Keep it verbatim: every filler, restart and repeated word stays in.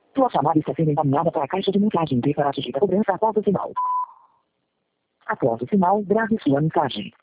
Sua chamada está sendo encaminhada para a caixa de mensagem. Prepara a cobrança após o sinal. Após o sinal, grave sua mensagem.